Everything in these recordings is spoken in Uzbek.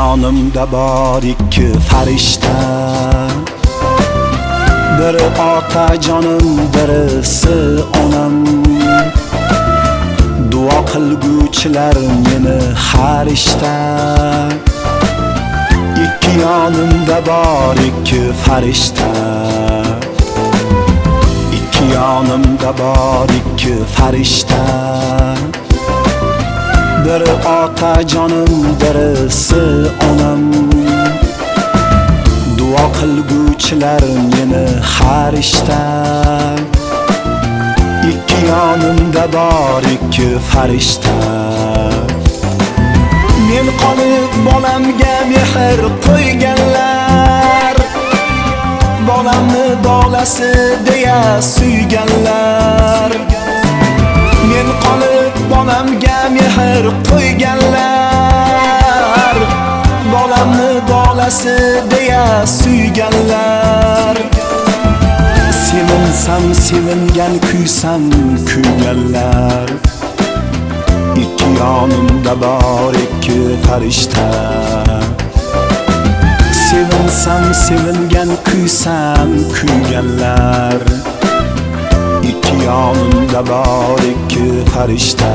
yonimda bor ikki farishta, biri otajonim, birisi onam. Duo qilguvchilar meni har ishda. Ikki yonimda bor ikki farishta, ikki yonimda bor ikki farishta, biri otajonim, birisi onam. Duo qilguvchilar meni har ishda. Ikki yonimda bor ikki farishta. Men qolib bolamga mehr qo'yganlar, bolamni bolasi deya suyganlar. Men qolib bolamga mehr qo'yganlar, bolamni bolasi deya suyganlar. Sevinsam sevingan, kuysam kuyganlar. İki yonimda bor ikki farishta. Sevinsam sevingan, kuysam kuyganlar. İki yonimda bor ikki farishta.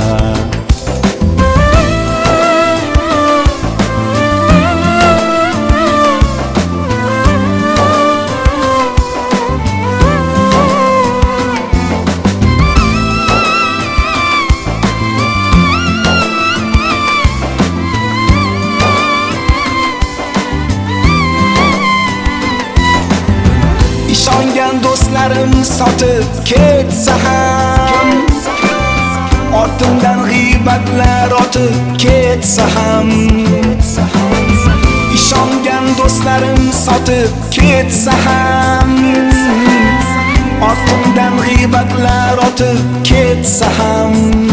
İşongan do'stlarim sotib ketsa ham, ortimdan g'iybatlar otib ketsa ham. İşongan do'stlarim sotib ketsa ham, ortimdan g'iybatlar otib ketsa ham.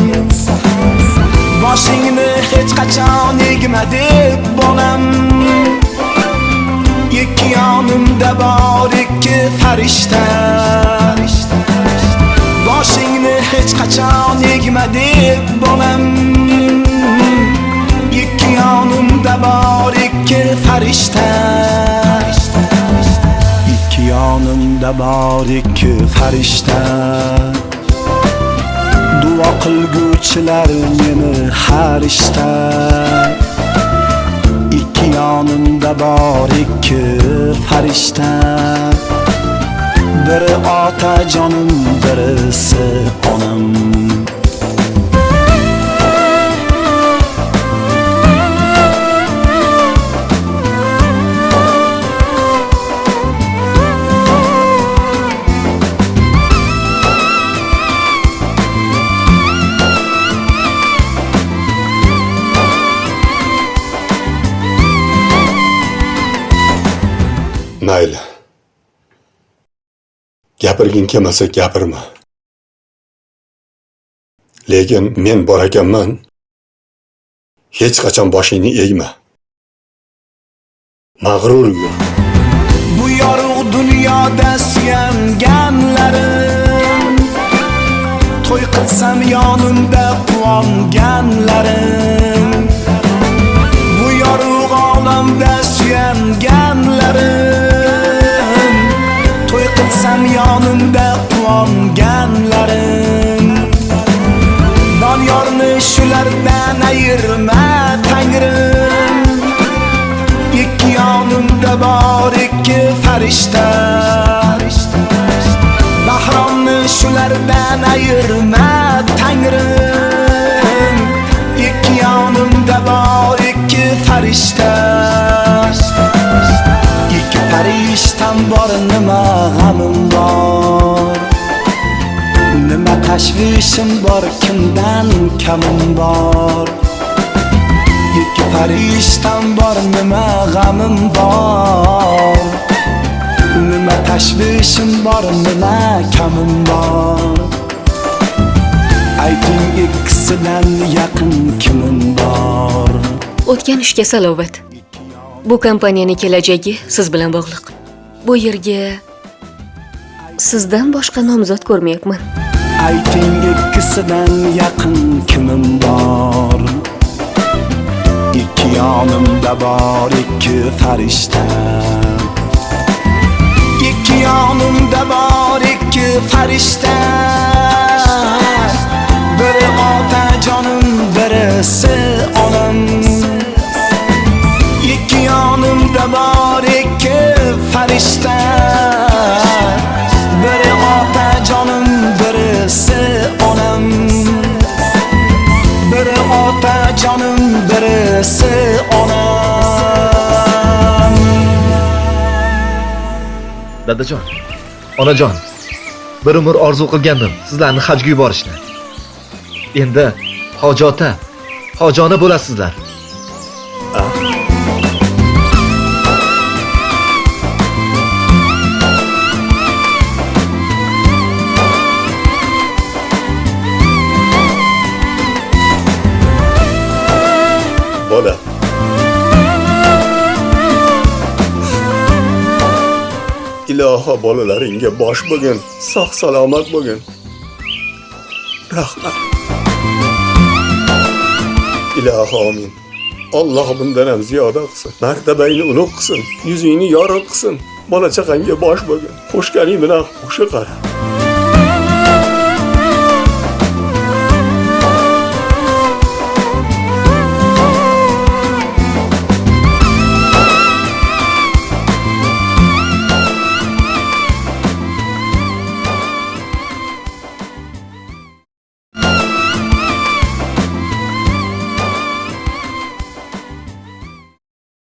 Boshingni hech qachon egma deb bolam, ikki yonimda bor ikki farishta. Boshingni hech qachon egma deb bolam, ikki yonimda bor ikki farishta. Ikki yonimda bor ikki farishta, duo qilguvchilar meni har ishda. İki yonimda bor ikki farishta, biri otajonim, birisi onam. Mayli. Gapirging kelmasa gapirma. Lekin men bor ekanman. Hech qachon boshingni egma. Mag'rur yur. Bu yorug' dunyoda suyanganlarim, to'y qilsam yonimda quvonganlarim. Bu yorug' olamda suyanganlarim, to'y qilsam yonimda quvonganlarim. Doniyorni shulardan ayirma Tangrim, ikki yonimda bor ikki farishta. Bahromni shulardan ayirma Tangrim, ikki yonimda bor ikki farishta. Ikki farishtam bor, nima g'amim bor, nima tashvishim bor, kimdan kamim bor. Ikki farishtam bor, nima g'amim bor, nima tashvishim bor, nima kamim bor. Ayting ikkisidan yaqin kimim bor. O'tgan ishga salovat. Bu kompaniyaning kelajagi siz bilan bog'liq. Bu yerga sizdan boshqa nomzod ko'rmayapman. Ayting ikkisidan yaqin kimim bor. ikki yonimda bor ikki farishta. İki yonimda bor ikki farishta. Biri otajonim, birisi onam. İki yonimda bor ikki farishta. Biri otajonim, birisi onam. Biri otajonim, birisi onam. Dadajon, onajon, bir umr orzu qilgandim sizlarni hajga yuborishni. Endi hojona bo'lasizlar. Bola. Iloho bolalaringga bosh bo'lgin, sog' salomat bo'lgin. Rahmat. Iloho amin. Alloh bundan ham ziyoda qilsin. Martabayni ulug' qilsin, yuzingni yorug' qilsin. Bola chaqangga bosh bo'lgin. Qo'shganing bilan qo'sha qara.